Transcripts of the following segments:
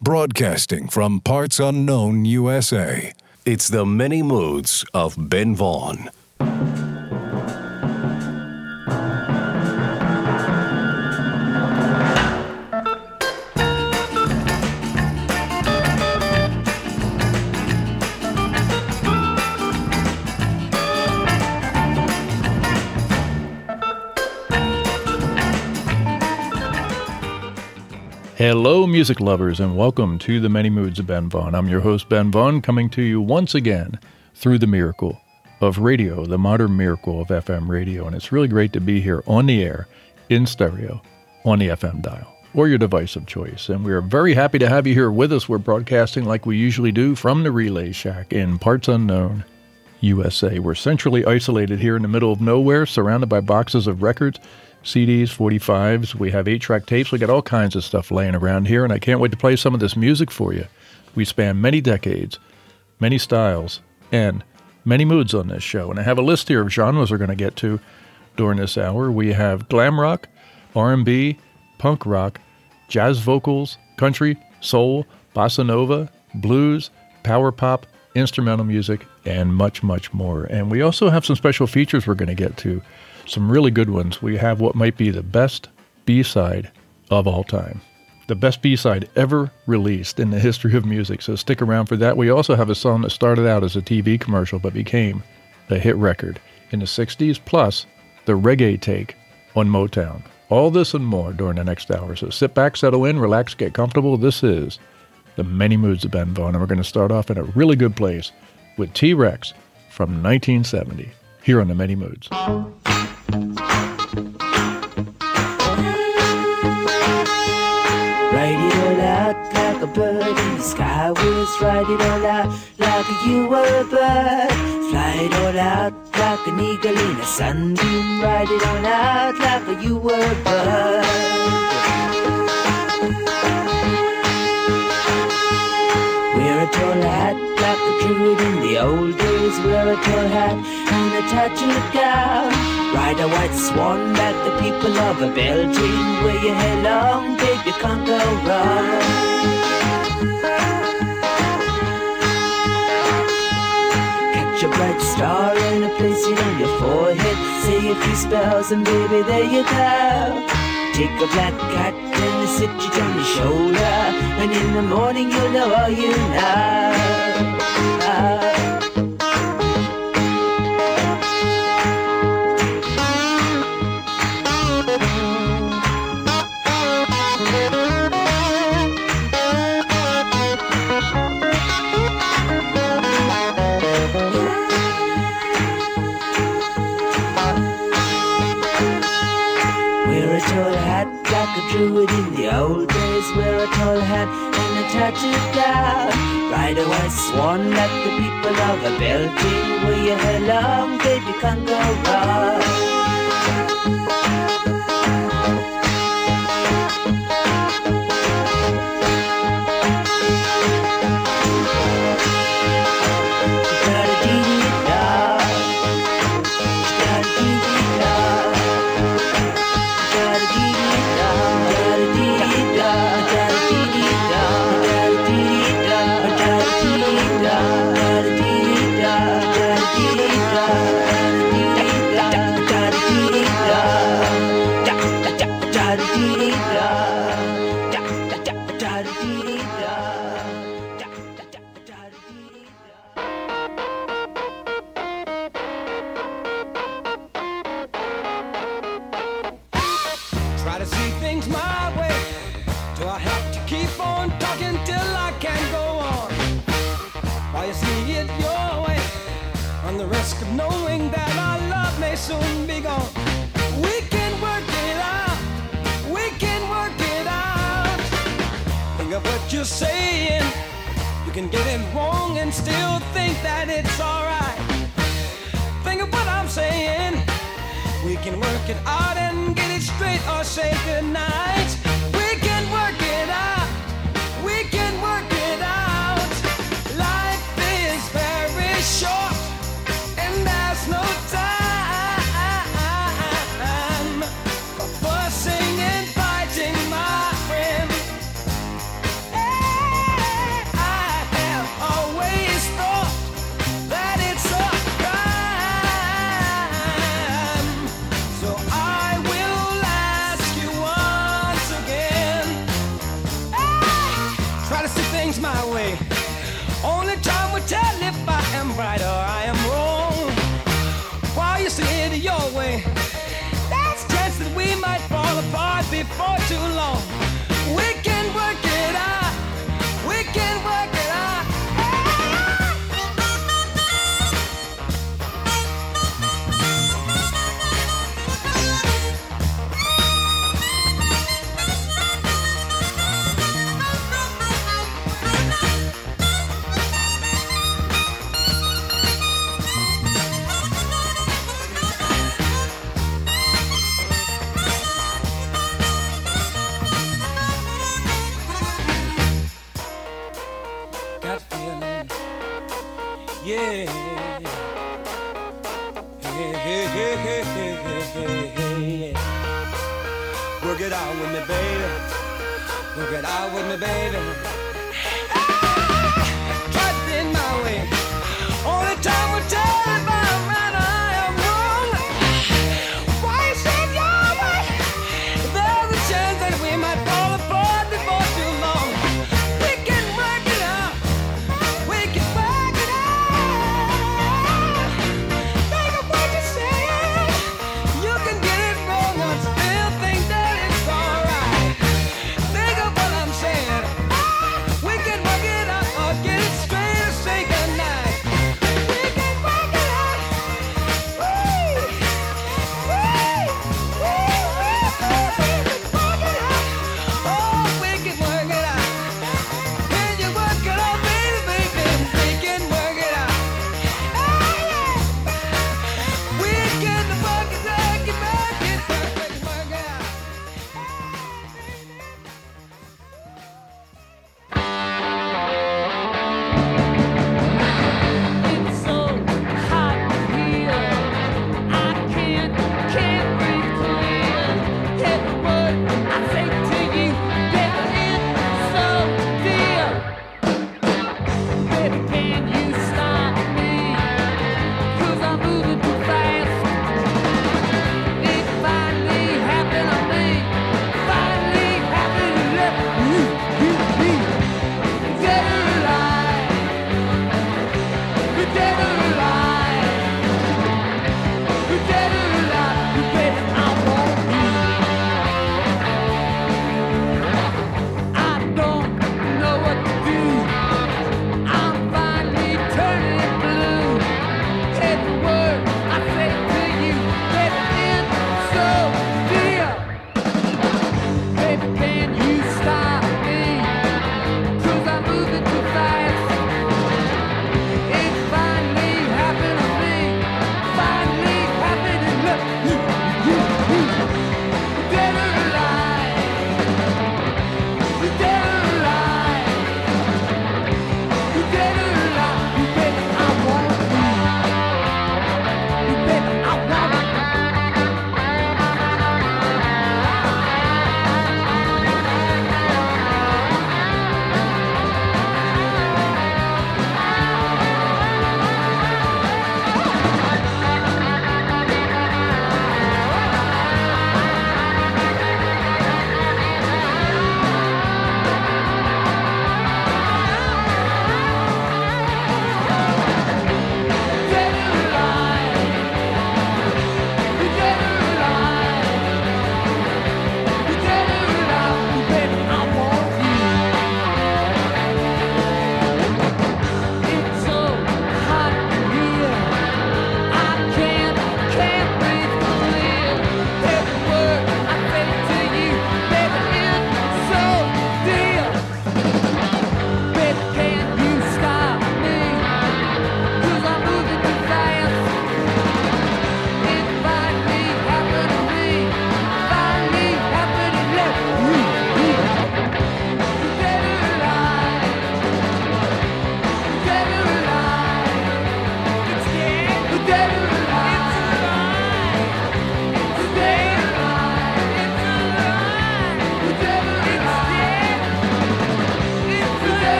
Broadcasting from parts unknown USA, it's the many moods of Ben Vaughn. Hello, music lovers, and welcome to the Many Moods of Ben Vaughn. I'm your host, Ben Vaughn, coming to you once again through the miracle of radio, the modern miracle of FM radio. And it's really great to be here on the air, in stereo, on the FM dial, or your device of choice. And we're very happy to have you here with us. We're broadcasting like we usually do from the Relay Shack in parts unknown USA. We're centrally isolated here in the middle of nowhere, surrounded by boxes of records, CDs, 45s, we have 8-track tapes, we got all kinds of stuff laying around here, and I can't wait to play some of this music for you. We span many decades, many styles, and many moods on this show, and I have a list here of genres we're going to get to during this hour. We have glam rock, R&B, punk rock, jazz vocals, country, soul, bossa nova, blues, power pop, instrumental music, and much, much more. And we also have some special features we're going to get to. Some really good ones. We have what might be the best B-side of all time. The best B-side ever released in the history of music, so stick around for that. We also have a song that started out as a TV commercial but became a hit record in the 60s, plus the reggae take on Motown. All this and more during the next hour. So sit back, settle in, relax, get comfortable. This is the Many Moods of Ben Vaughn, and we're going to start off in a really good place with T-Rex from 1970 here on the Many Moods. Ride it all out like a bird in the sky. Whiz, ride it all out like you were a bird. Fly it all out like an eagle in a sunbeam. Ride it all out like you were a bird. Wear a tall hat like a druid in the old days. Wear a tall hat and a touch of a gown. Ride a white swan like the people of a Belgian. Wear your hair long, babe, you can't go wrong. Catch a bright star and place it on your forehead. Say a few spells and baby, there you go. Take a black cat and sit it on your shoulder, and in the morning you'll know all you know. Druid in the old days, wear a tall hat and a touch of cloud. Ride a white swan like the people of a Belgian. Wear your hair long, baby, you can't go wrong. You're saying you can get it wrong and still think that it's alright. Think of what I'm saying. We can work it out and get it straight or say goodnight. We can work it out. We can work it out. Life is very short and there's no time for fussing and fighting, my friend. Hey. try to see things my way. Only time will tell if I am right or I am wrong. While you see it your way, there's a chance that we might fall apart before too long. We can work it out. We can work it out. Yeah. Work it out with me, baby. Work it out with me, baby. Try to be in my way. Only time will tell if I'm right or I am wrong. Why you say your way? There's a chance that we might fall apart before too long. We can work it out. We can work it out. Think of what you're saying. You can get it wrong and still think that it's alright. Think of what I'm saying.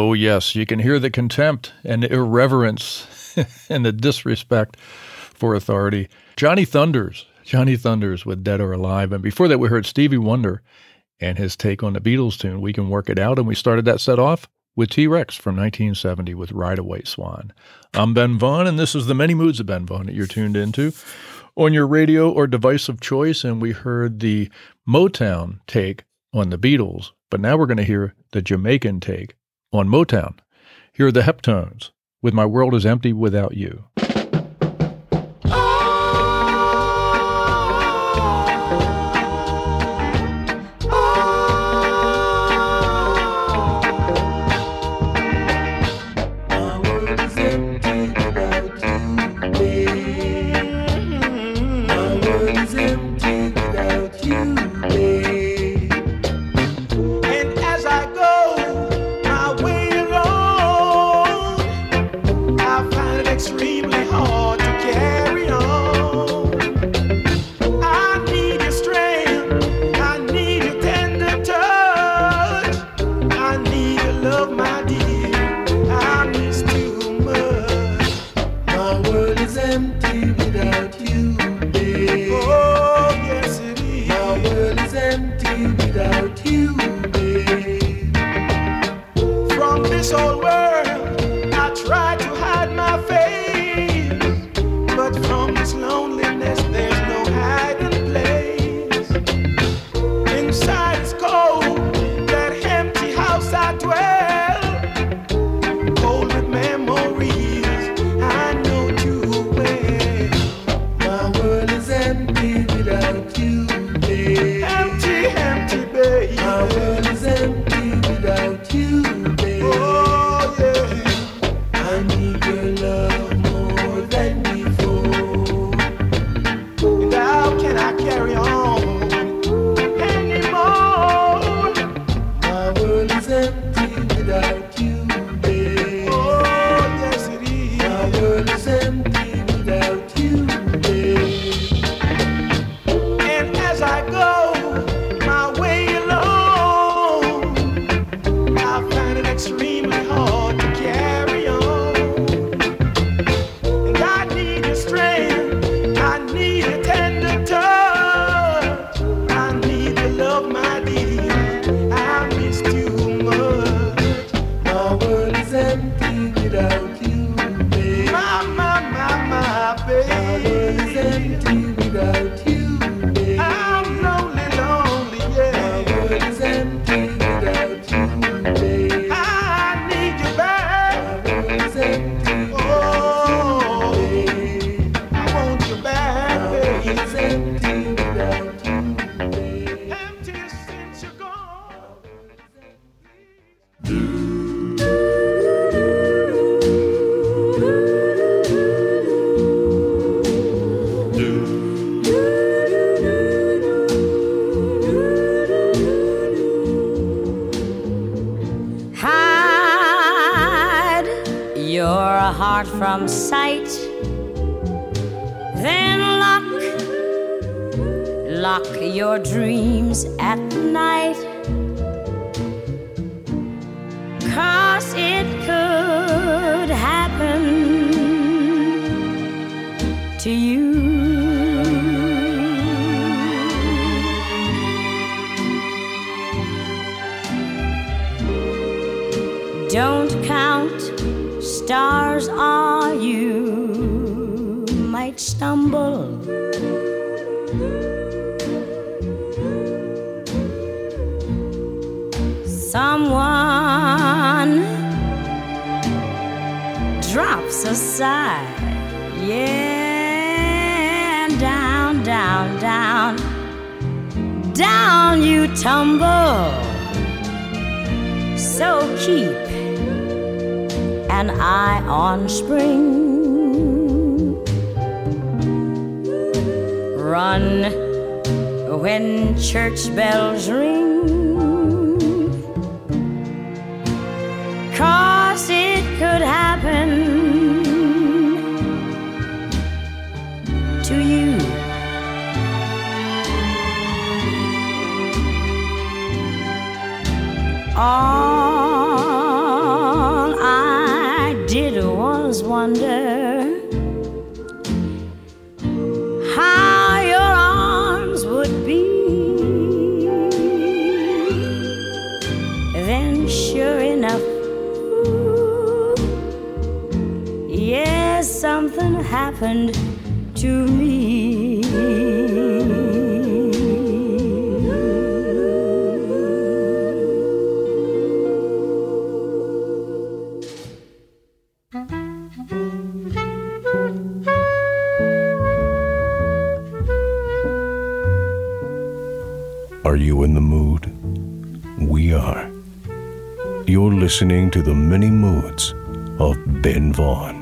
Oh, yes, you can hear the contempt and irreverence and the disrespect for authority. Johnny Thunders with Dead or Alive. And before that, we heard Stevie Wonder and his take on the Beatles tune, We Can Work It Out. And we started that set off with T-Rex from 1970 with Ride Away Swan. I'm Ben Vaughn, and this is the Many Moods of Ben Vaughn that you're tuned into on your radio or device of choice. And we heard the Motown take on the Beatles, but now we're going to hear the Jamaican take on Motown. Here are the Heptones with My World Is Empty Without You. From sight, then lock your dreams at night, 'cause it could happen to you. Don't count stars, or you might stumble. Someone drops a sigh, yeah, down, down, down, down you tumble. So keep an eye on spring. Run when church bells ring, 'cause it could happen to you. All happened to me. Are you in the mood? We are. You're listening to the Many Moods of Ben Vaughn.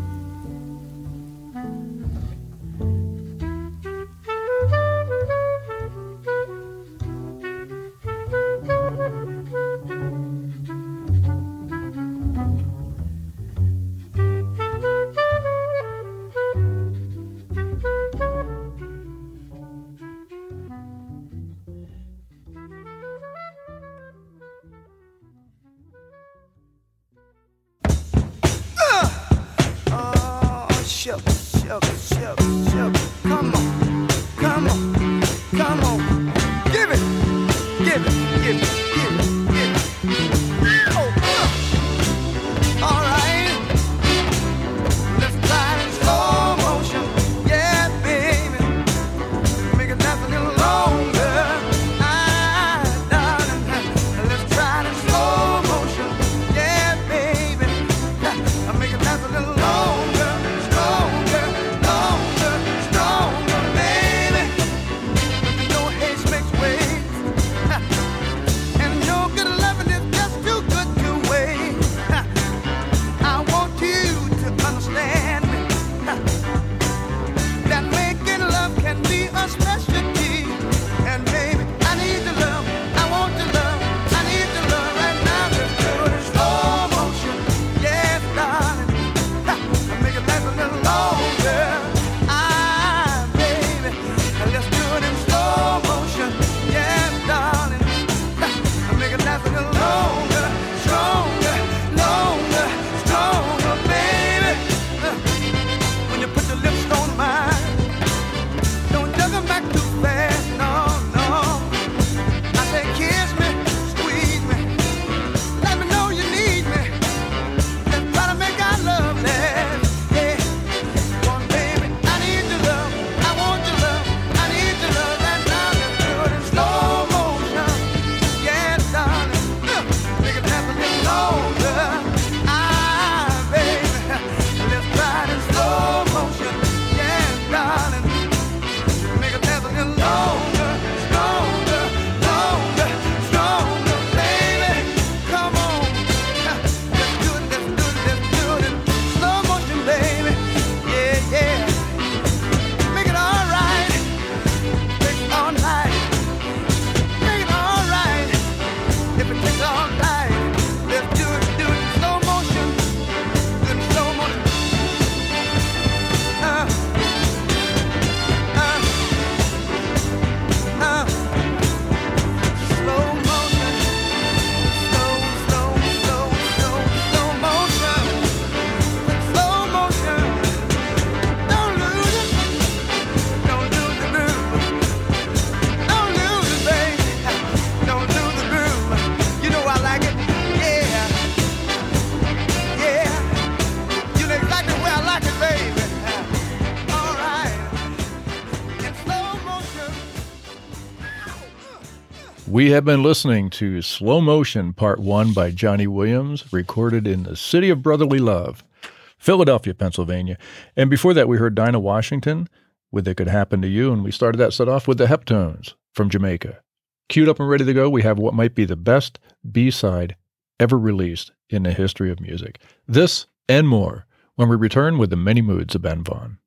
We have been listening to Slow Motion Part 1 by Johnny Williams, recorded in the city of brotherly love, Philadelphia, Pennsylvania. And before that, we heard Dinah Washington with It Could Happen to You, and we started that set off with the Heptones from Jamaica. Queued up and ready to go, we have what might be the best B-side ever released in the history of music. This and more when we return with the Many Moods of Ben Vaughn.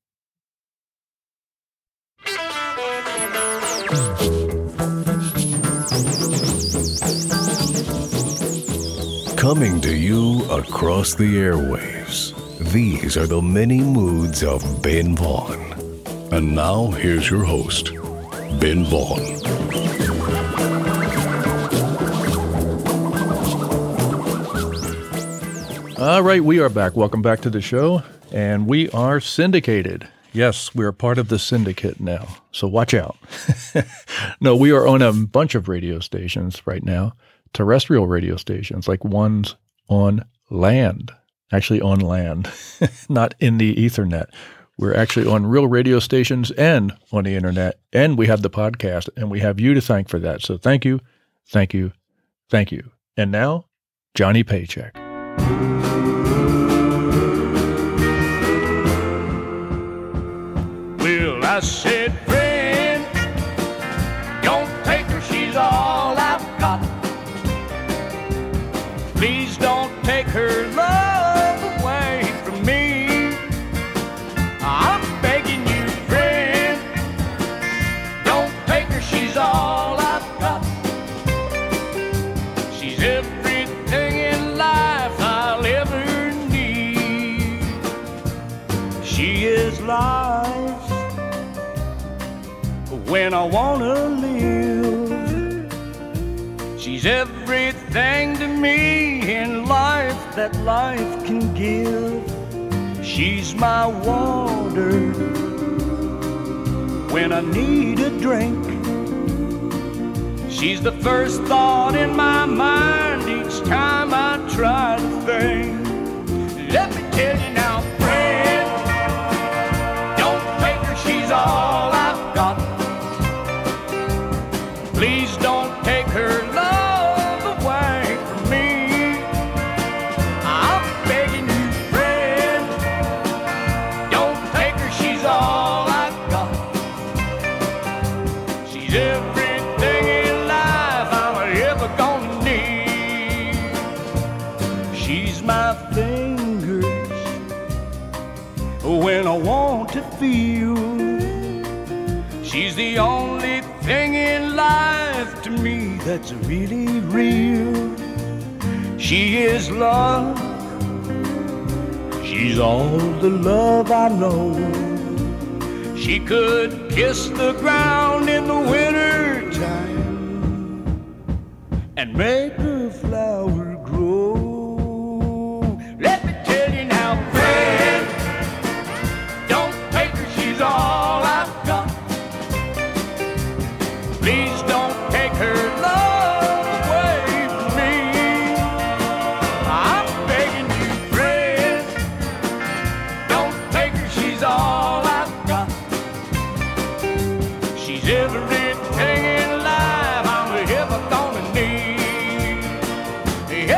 Coming to you across the airwaves, these are the Many Moods of Ben Vaughn. And now, here's your host, Ben Vaughn. All right, we are back. Welcome back to the show. And we are syndicated. Yes, we are part of the syndicate now, so watch out. No, we are on a bunch of radio stations right now. Terrestrial radio stations, like ones on land, actually on land, not in the Ethernet. We're actually on real radio stations and on the internet, and we have the podcast, and we have you to thank for that. So thank you, thank you, thank you. And now, Johnny Paycheck. Well, I said, friend, don't take her, she's all I've got. Please don't take her love away from me. I'm begging you, friend, don't take her, she's all I've got. She's everything in life I'll ever need. She is life when I wanna live. She's everything to me in life that life can give. She's my water when I need a drink. She's the first thought in my mind each time I try to think. Let me tell you now, friend, don't take her, she's all I've got. Please don't take her love away from me. I'm begging you, friend, don't take her, she's all I've got. She's everything in life I'm ever gonna need. She's my fingers when I want to feel. She's the only thing in life to me that's really real. She is love. She's all the love I know. She could kiss the ground in the winter time and make a flower grow. Let me tell you now, friend, don't take her, she's all I've got. Please don't take her love away from me. I'm begging you, friend, don't take her, she's all I've got. She's everything in life I'm ever gonna need.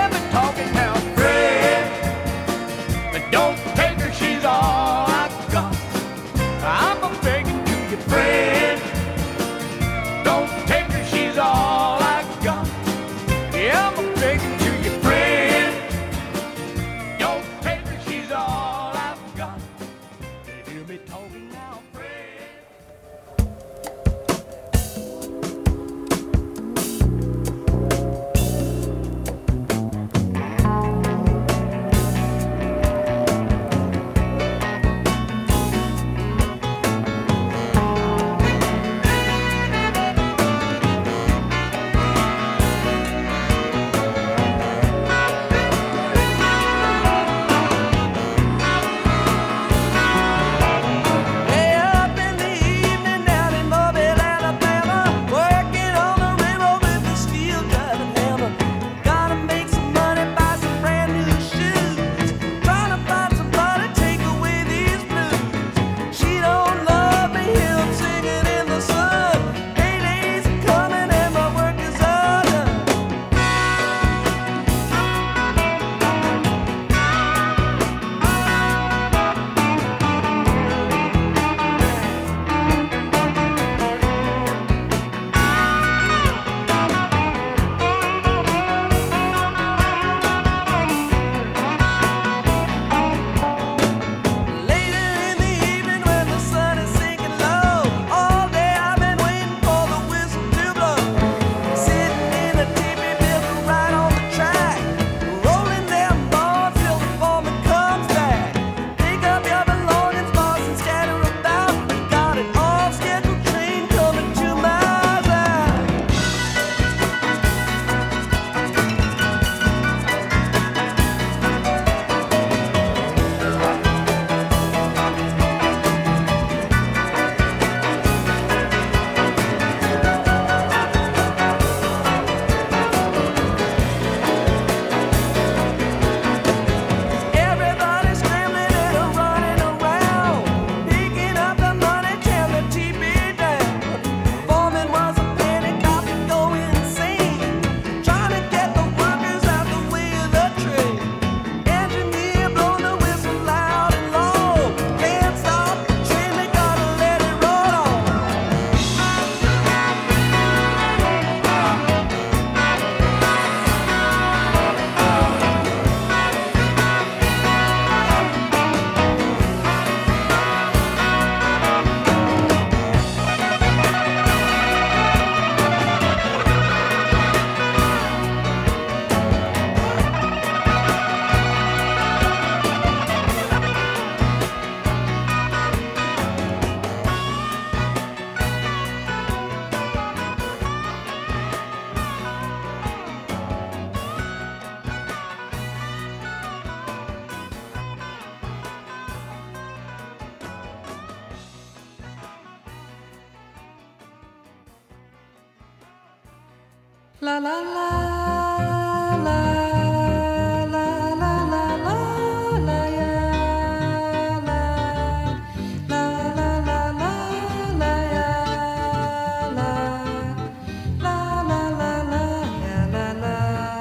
La la la la la la la la la ya la la la la la la ya la la la la la ya la la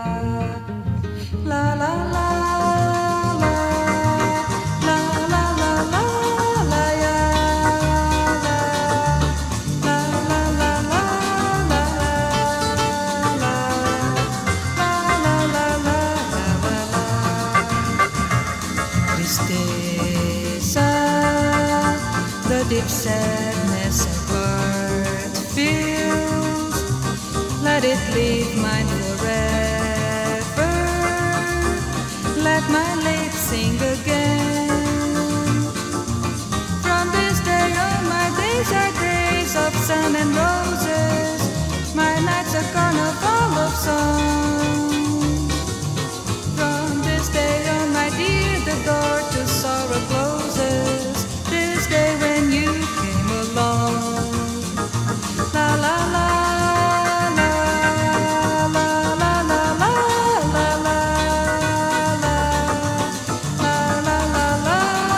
la la la deep sadness a heart feels, let it leave mine forever. Let my lips sing again. From this day on, my days are days of sun and roses. My nights a carnival of song. From this day on, my dear, the door to sorrow closes. This day when you came along, la la la la la la la la la la la la la la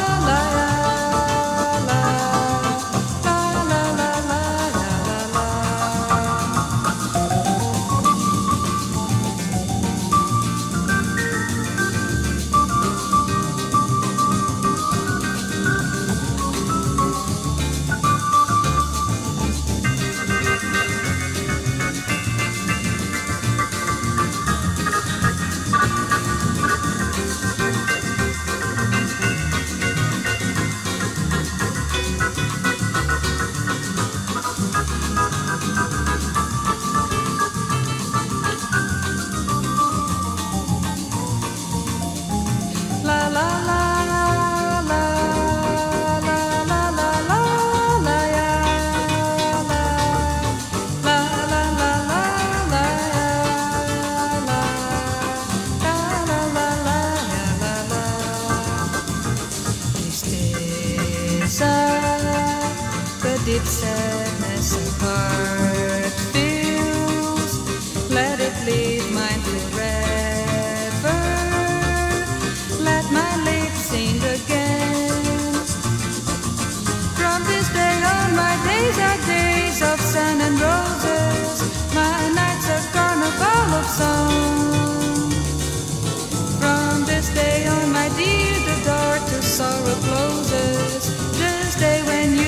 deep sadness a heart feels, let it leave mine forever. Let my lips sing again. From this day on, my days are days of sun and roses. My nights are carnival of song. From this day on, my dear, the door to sorrow closes. This day when you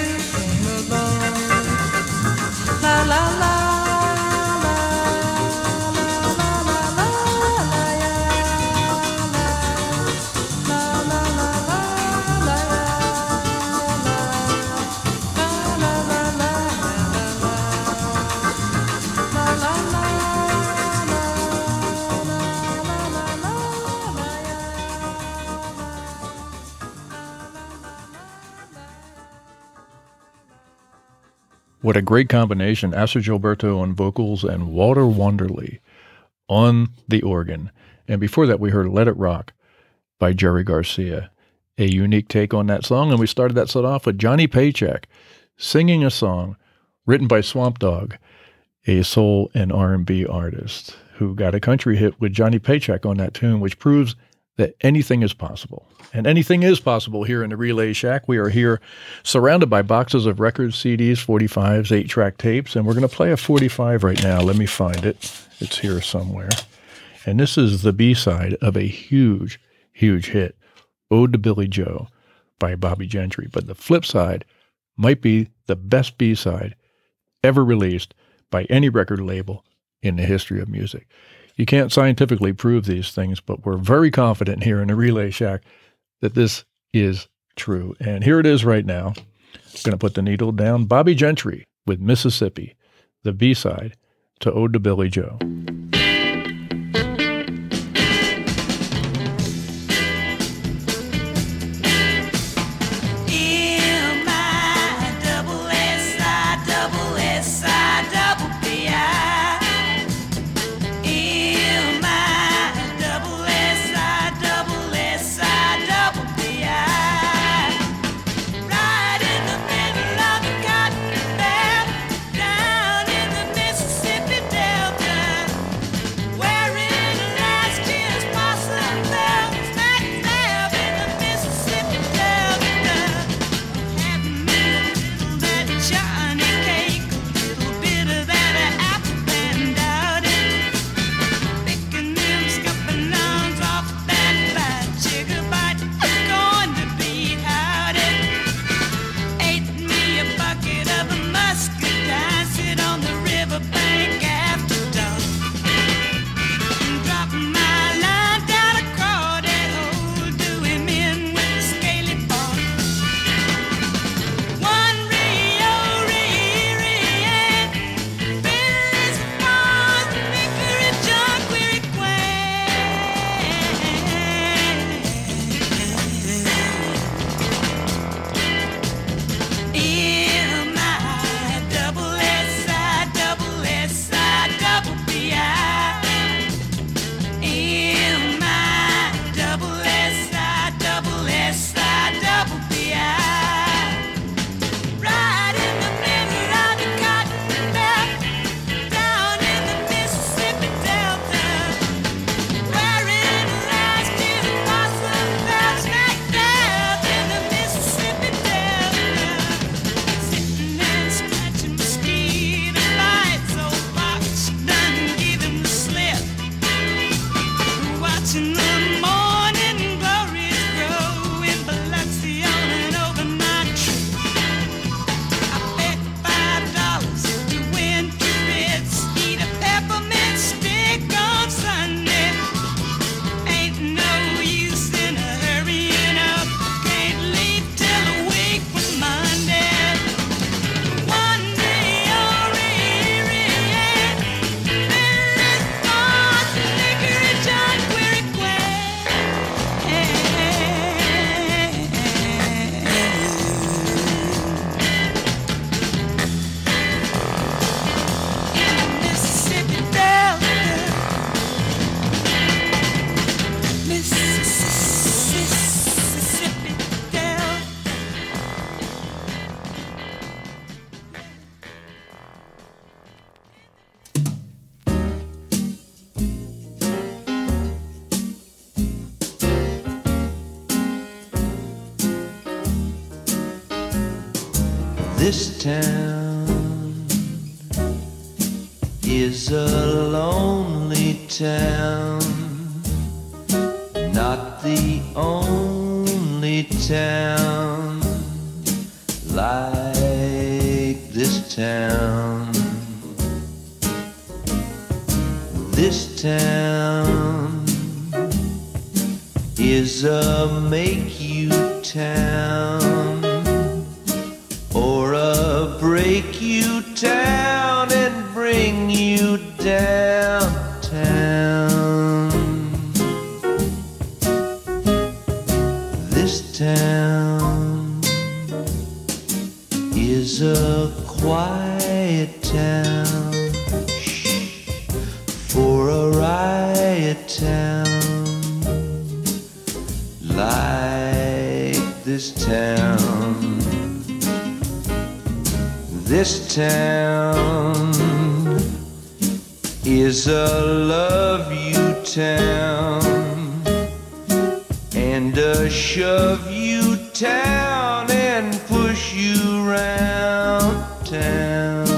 la la la la la la la la ya la la la la la la la la What a great combination. Aster Gilberto on vocals and Walter Wanderley on the organ. And before that, we heard Let It Rock by Jerry Garcia, a unique take on that song. And we started that set off with Johnny Paycheck singing a song written by Swamp Dogg, a soul and R&B artist who got a country hit with Johnny Paycheck on that tune, which proves that anything is possible. And anything is possible here in the Relay Shack. We are here surrounded by boxes of records, CDs, 45s, 8-track tapes, and we're going to play a 45 right now. Let me find it. It's here somewhere. And this is the B-side of a huge, huge hit, Ode to Billy Joe by Bobbie Gentry. But the flip side might be the best B-side ever released by any record label in the history of music. You can't scientifically prove these things, but we're very confident here in the Relay Shack that this is true. And here it is right now. I'm going to put the needle down. Bobbie Gentry with Mississippi, the B-side to Ode to Billy Joe. Down in the Mississippi Delta. This town is a lonely town, not the only town like this town. This town is a make-you town, or a break-you town and bring you downtown. This town is a quiet town, for a riot town like this town. This town is a love you town and a shove you town and push you round town.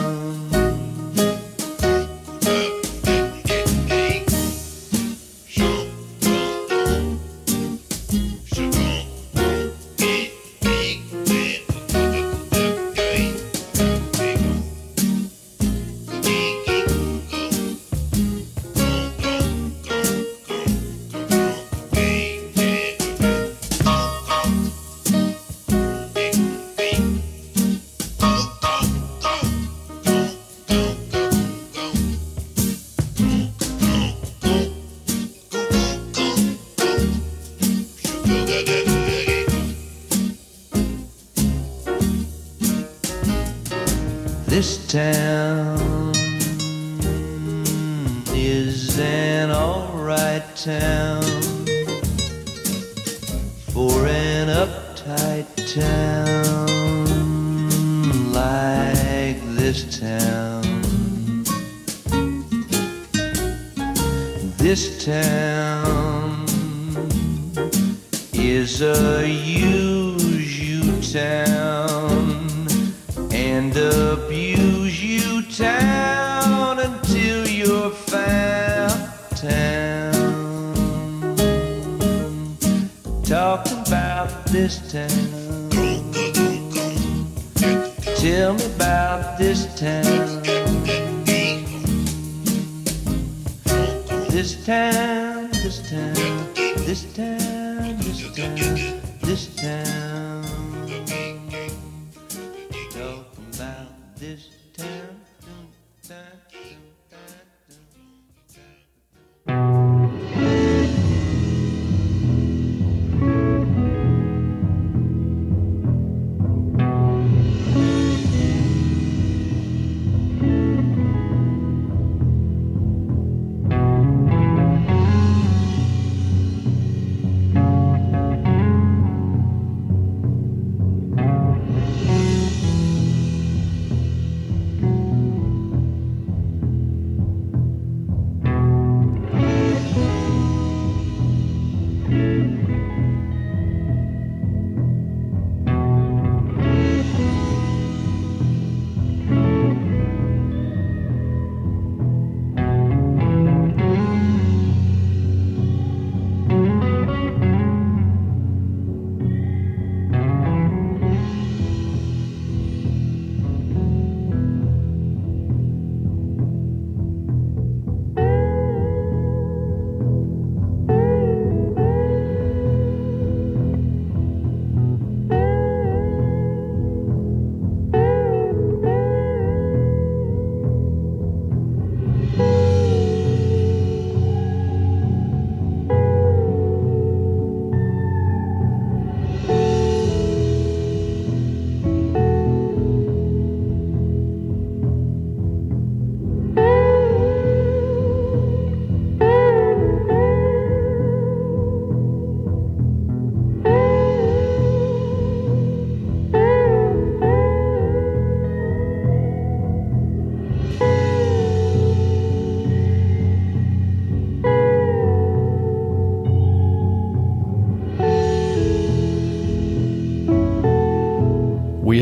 This town is an alright town for an uptight town like this town. This town is a use you town and abuse you town until you're found town. Talking about this town, tell me about this town. This town, this town, this town, this town, this town. Talking about this town.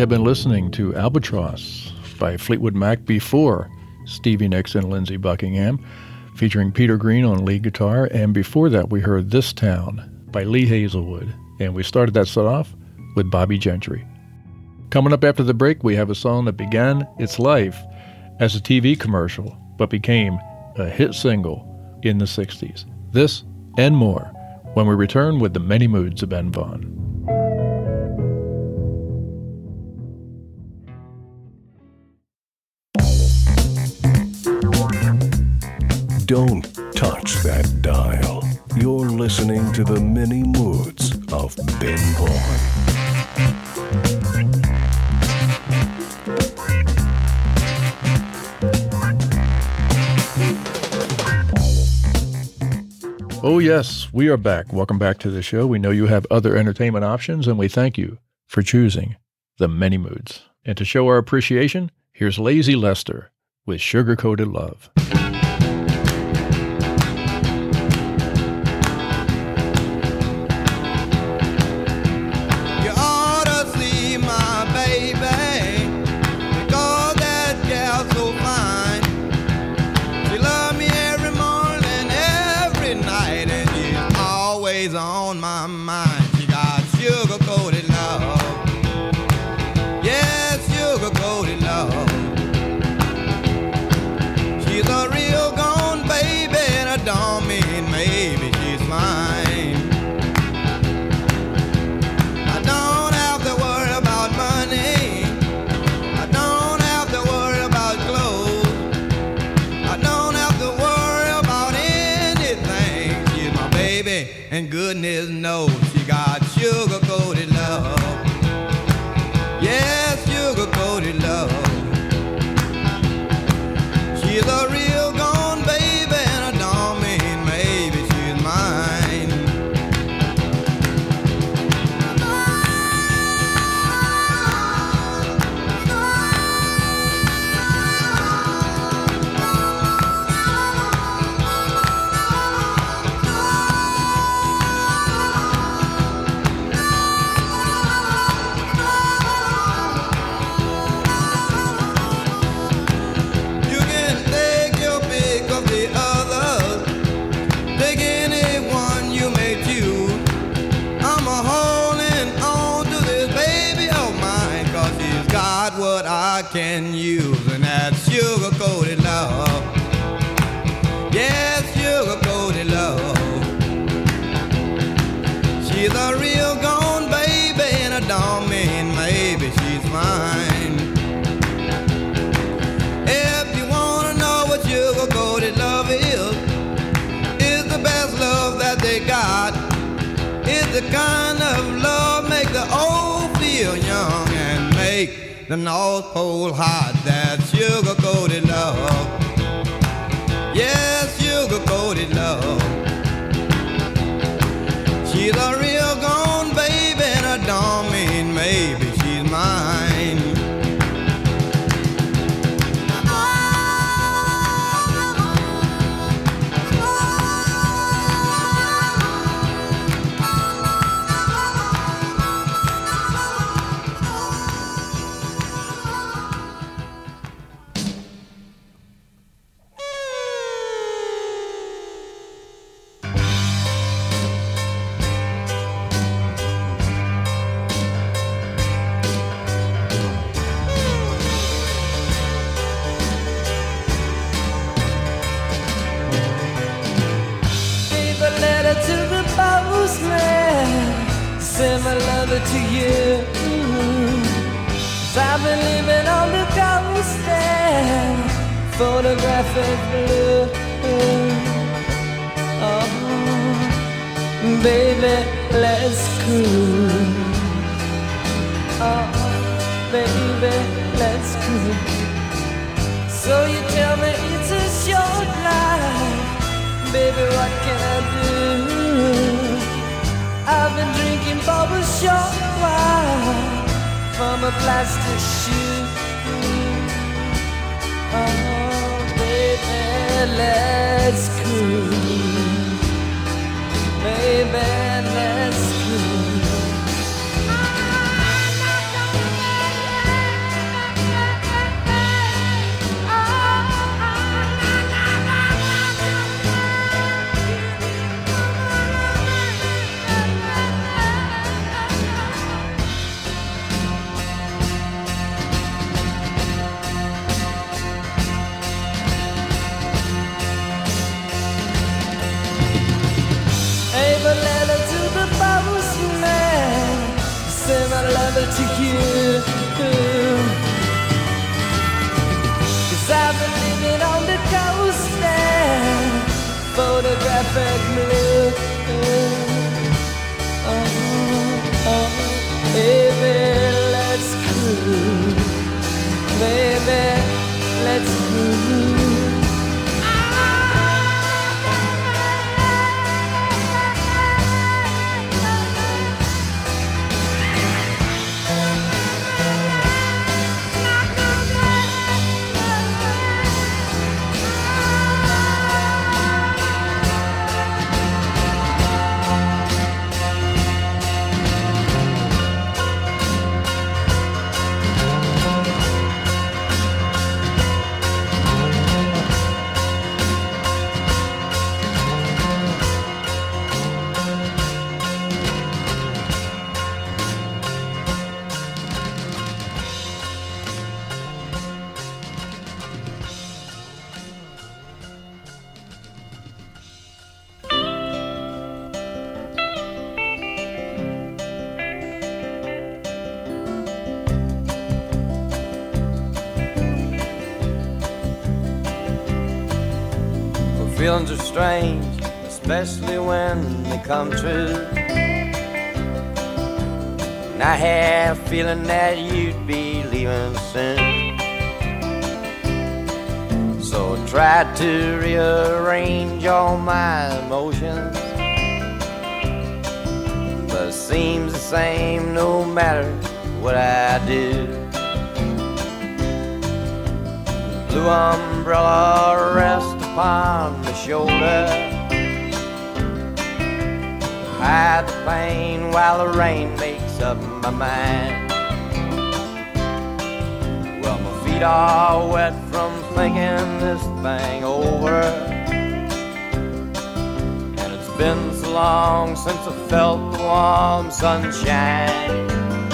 have been listening to Albatross by Fleetwood Mac before Stevie Nicks and Lindsey Buckingham, featuring Peter Green on lead guitar, and before that we heard This Town by Lee Hazelwood, and we started that set off with Bobby Gentry. Coming up after the break, we have a song that began its life as a TV commercial, but became a hit single in the 60s. This and more when we return with the Many Moods of Ben Vaughn. Don't touch that dial. You're listening to the Many Moods of Ben Vaughn. Oh yes, we are back. Welcome back to the show. We know you have other entertainment options, and we thank you for choosing the Many Moods. And to show our appreciation, here's Lazy Lester with Sugar-Coated Love. On my mind, she got sugar-coated love. Yes, sugar-coated love. She's a real gone baby, and I don't mean maybe she's mine. I don't have to worry about money. I don't have to worry about clothes. I don't have to worry about anything. She's my baby, and goodness knows she got sugar-coated love. Yes, sugar-coated love. She's a real gone baby, and I don't mean maybe she's mine. What I can use, and that's sugar-coated love. Yes, sugar-coated love. She's a real gone baby, and I don't mean maybe she's mine. If you wanna know what sugar-coated love is the best love that they got. It's the kind of love make the old feel young and make the North Pole hot. That's sugar-coated love. Yes, sugar-coated love. She's a real gone baby, and I don't mean maybe she's mine. Send my lover to you. 'Cause I've been living on the coast and photographic blue. Oh, baby, let's cruise. Oh, baby, let's cruise. So you tell me it's a short life. Baby, what can I do? I've been drinking bubble short wine from a plastic shoe. Oh, baby, let's cruise. Baby, let's cruise. to you. 'Cause I've been living on the coast now, photographic blue. Baby, let's cruise. Baby, let's cruise. Feelings are strange, especially when they come true. And I had a feeling that you'd be leaving soon. So I tried to rearrange all my emotions, but it seems the same no matter what I do. Blue umbrella rests upon my shoulder, hide the pain while the rain makes up my mind. Well, my feet are wet from thinking this thing over, and it's been so long since I felt the warm sunshine.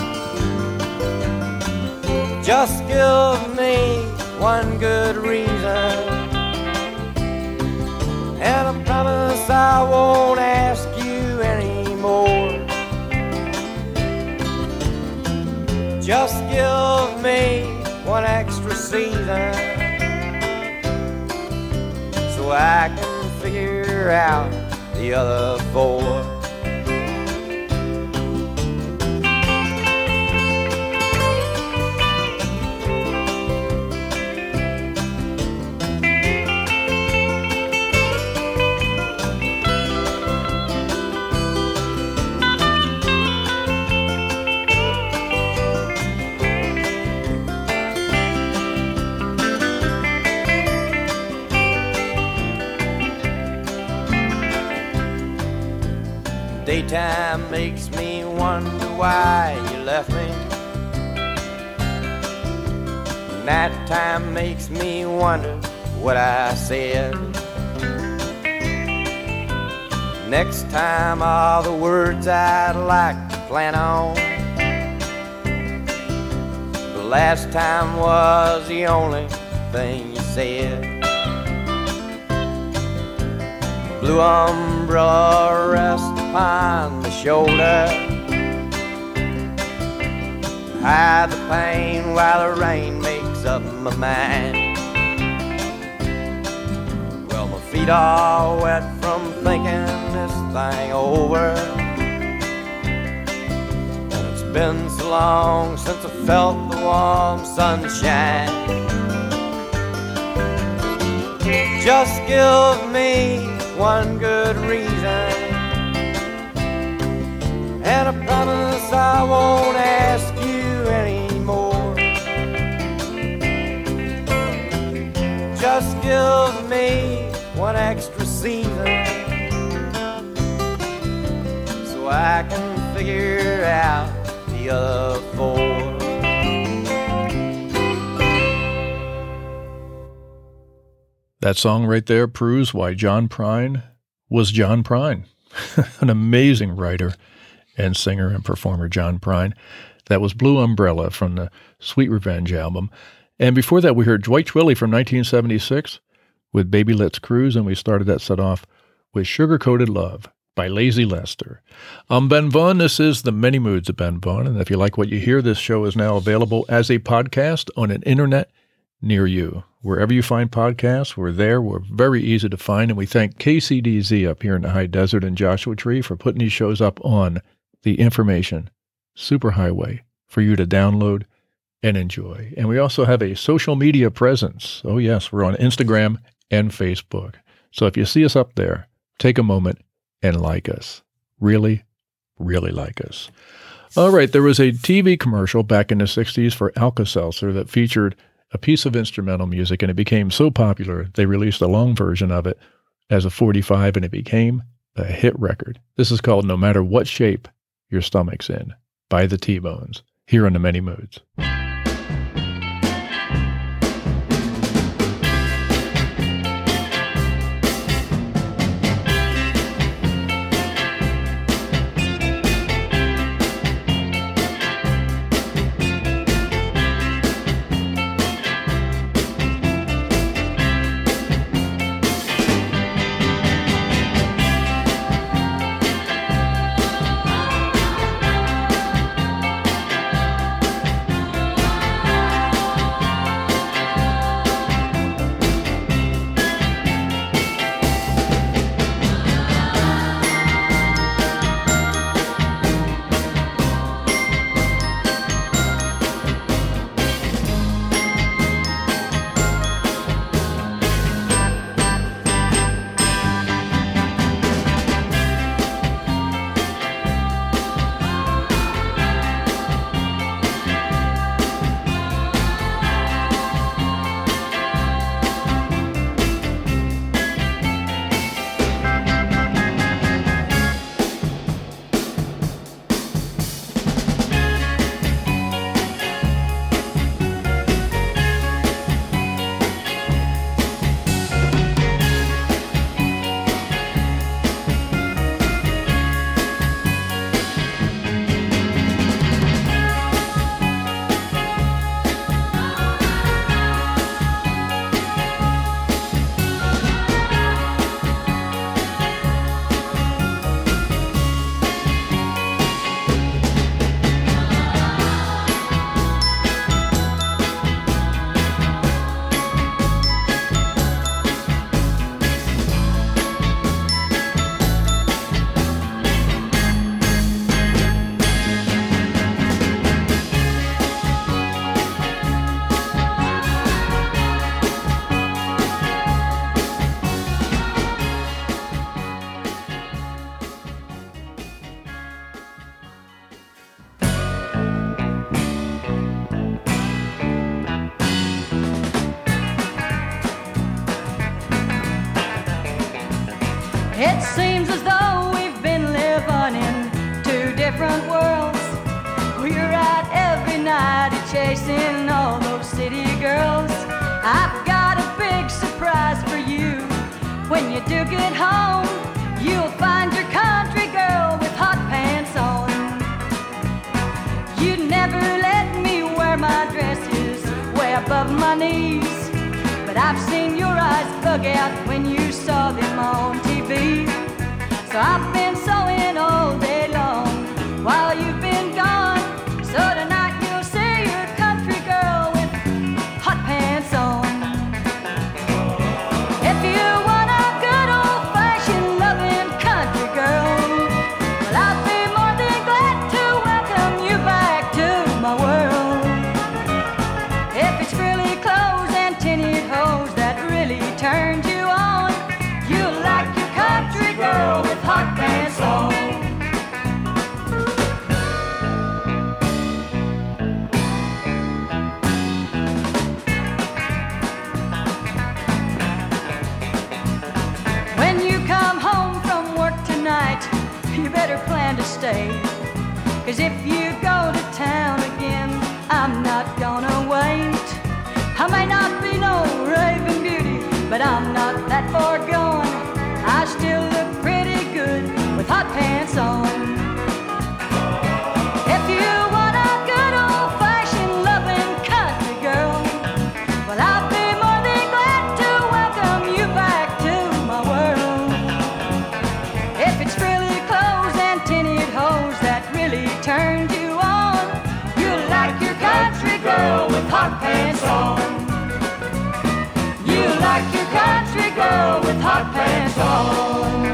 Just give me one good reason, and I promise I won't ask you anymore. Just give me one extra season, so I can figure out the other four. Daytime makes me wonder why you left me. Nighttime makes me wonder what I said. Next time are the words I'd like to plan on. The last time was the only thing you said. Blue umbrella rests upon my shoulder, hide the pain while the rain makes up my mind. Well, my feet are wet from thinking this thing over, and it's been so long since I felt the warm sunshine. Just give me one good reason, and I promise I won't ask you anymore. Just give me one extra season, so I can figure out the other four. That song right there proves why John Prine was John Prine. An amazing writer and singer and performer, John Prine. That was Blue Umbrella from the Sweet Revenge album. And before that, we heard Dwight Twilley from 1976 with Baby Let's Cruise, and we started that set off with Sugar Coated Love by Lazy Lester. I'm Ben Vaughn. This is The Many Moods of Ben Vaughn. And if you like what you hear, this show is now available as a podcast on an internet near you. Wherever you find podcasts, we're there. We're very easy to find. And we thank KCDZ up here in the high desert in Joshua Tree for putting these shows up on the information superhighway for you to download and enjoy. And we also have a social media presence. Oh, yes, we're on Instagram and Facebook. So if you see us up there, take a moment and like us. Really, really like us. All right, there was a TV commercial back in the 60s for Alka-Seltzer that featured a piece of instrumental music, and it became so popular, they released a long version of it as a 45, and it became a hit record. This is called No Matter What Shape Your Stomach's In by the T-Bones, here on The Many Moods. It seems as though we've been living in two different worlds. We're out every night chasing all those city girls. I've got a big surprise for you. When you do get home, you'll find your country girl with hot pants on. You never let me wear my dresses way above my knees, but I've seen your eyes bug out when you saw them on TV. So I've been sewing all day long while you've been gone. So tonight you'll see your country girl with hot pants on. If you want a good old-fashioned loving country girl, well, I'll be more than glad to welcome you back to my world. If it's frilly clothes and tinted hose that really turned you on, you'll like your country girl with hot pants on. When you come home from work tonight, you better plan to stay. 'Cause if you go to town again, I'm not gonna wait. I may not be no raving beauty, but I'm not that far gone. I still look pretty good with hot pants on. If you want a good old-fashioned loving country girl, well, I'll be more than glad to welcome you back to my world. If it's really on. You like your country girl with hot pants on.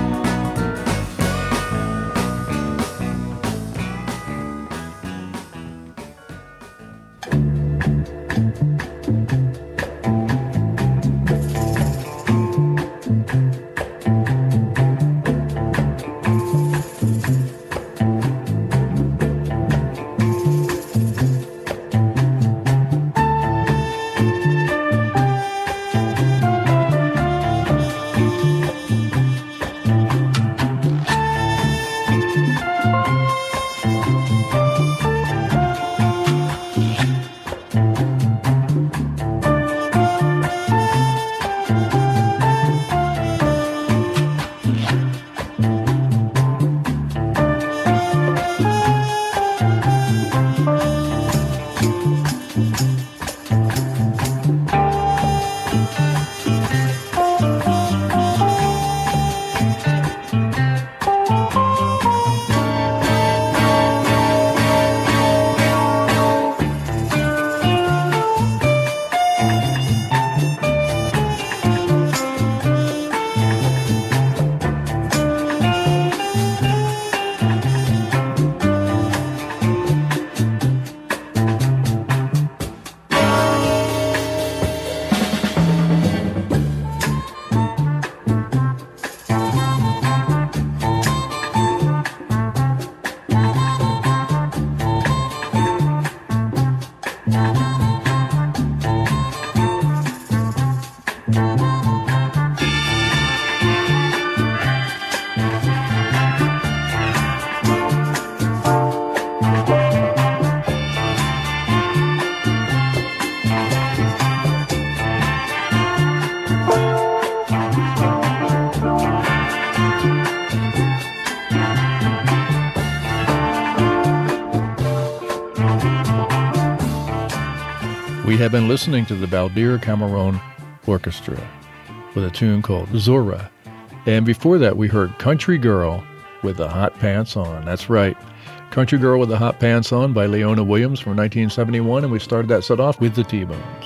We have been listening to the Baldir Cameron Orchestra with a tune called Zora. And before that, we heard Country Girl with the Hot Pants On. That's right. Country Girl with the Hot Pants On by Leona Williams from 1971. And we started that set off with the T-Bones.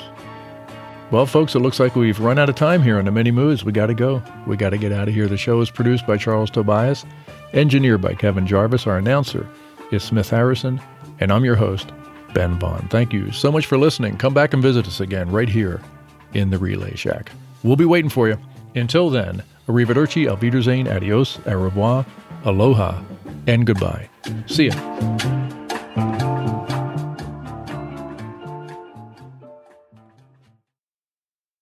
Well, folks, it looks like we've run out of time here on the Many Moods. We got to go. We got to get out of here. The show is produced by Charles Tobias, engineered by Kevin Jarvis. Our announcer is Smith Harrison. And I'm your host, Ben Vaughn. Thank you so much for listening. Come back and visit us again right here in the Relay Shack. We'll be waiting for you. Until then, arrivederci, auf Wiedersehen, adios, au revoir, aloha, and goodbye. See ya.